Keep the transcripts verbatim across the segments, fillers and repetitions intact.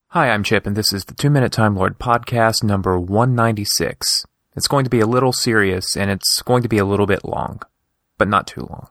Hi, I'm Chip, and this is the Two Minute Time Lord podcast number one ninety-six. It's going to be a little serious, and it's going to be a little bit long, but not too long.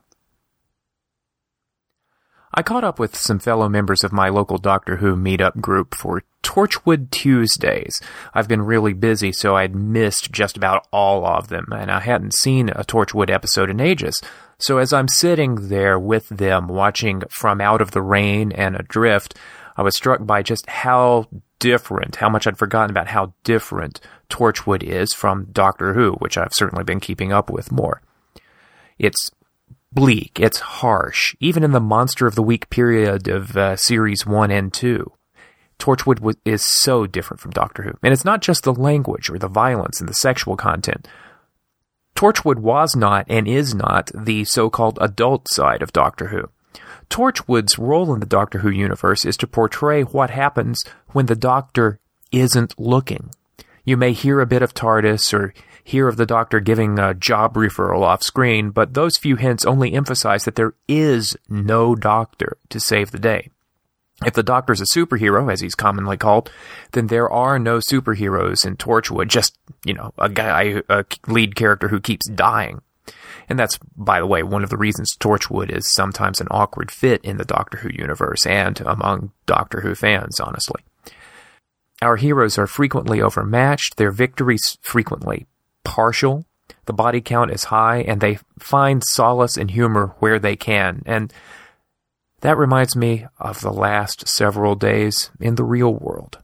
I caught up with some fellow members of my local Doctor Who meetup group for Torchwood Tuesdays. I've been really busy, so I'd missed just about all of them, and I hadn't seen a Torchwood episode in ages. So as I'm sitting there with them, watching From Out of the Rain and Adrift, I was struck by just how different, how much I'd forgotten about how different Torchwood is from Doctor Who, which I've certainly been keeping up with more. It's bleak, it's harsh, even in the Monster of the Week period of uh, Series one and two. Torchwood w- is so different from Doctor Who. And it's not just the language or the violence and the sexual content. Torchwood was not and is not the so-called adult side of Doctor Who. Torchwood's role in the Doctor Who universe is to portray what happens when the Doctor isn't looking. You may hear a bit of TARDIS or hear of the Doctor giving a job referral off-screen, but those few hints only emphasize that there is no Doctor to save the day. If the Doctor's a superhero, as he's commonly called, then there are no superheroes in Torchwood, just, you know, a guy, a lead character who keeps dying. And that's, by the way, one of the reasons Torchwood is sometimes an awkward fit in the Doctor Who universe and among Doctor Who fans, honestly. Our heroes are frequently overmatched, their victories frequently partial, the body count is high, and they find solace and humor where they can. And that reminds me of the last several days in the real world.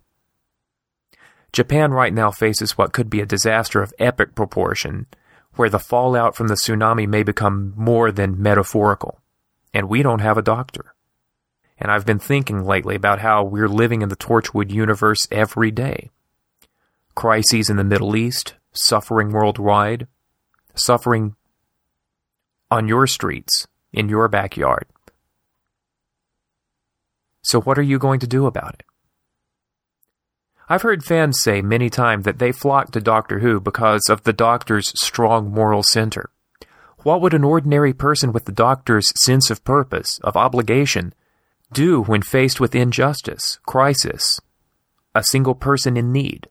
Japan right now faces what could be a disaster of epic proportion, where the fallout from the tsunami may become more than metaphorical. And we don't have a doctor. And I've been thinking lately about how we're living in the Torchwood universe every day. Crises in the Middle East, suffering worldwide, suffering on your streets, in your backyard. So what are you going to do about it? I've heard fans say many times that they flock to Doctor Who because of the Doctor's strong moral center. What would an ordinary person with the Doctor's sense of purpose, of obligation, do when faced with injustice, crisis, a single person in need?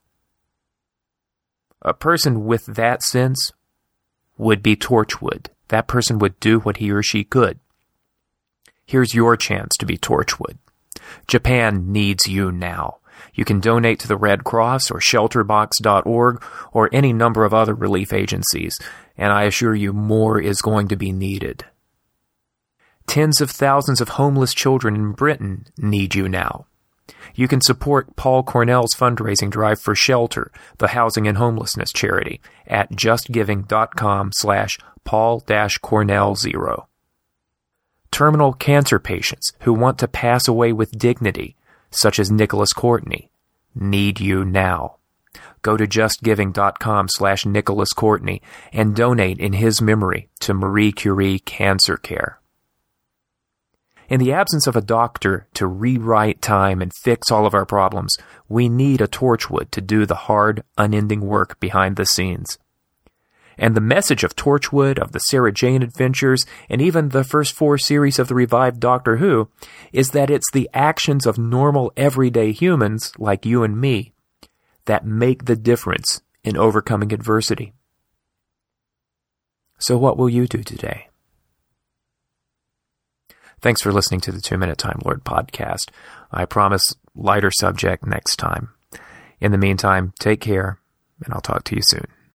A person with that sense would be Torchwood. That person would do what he or she could. Here's your chance to be Torchwood. Japan needs you now. You can donate to the Red Cross or shelter box dot org or any number of other relief agencies, and I assure you more is going to be needed. Tens of thousands of homeless children in Britain need you now. You can support Paul Cornell's fundraising drive for shelter, the housing and homelessness charity, at justgiving.com slash paul-cornell0. Terminal cancer patients who want to pass away with dignity, such as Nicholas Courtney, need you now. Go to justgiving.com slash Nicholas Courtney and donate in his memory to Marie Curie Cancer Care. In the absence of a doctor to rewrite time and fix all of our problems, we need a Torchwood to do the hard, unending work behind the scenes. And the message of Torchwood, of the Sarah Jane Adventures, and even the first four series of the revived Doctor Who, is that it's the actions of normal, everyday humans, like you and me, that make the difference in overcoming adversity. So what will you do today? Thanks for listening to the Two Minute Time Lord podcast. I promise lighter subject next time. In the meantime, take care, and I'll talk to you soon.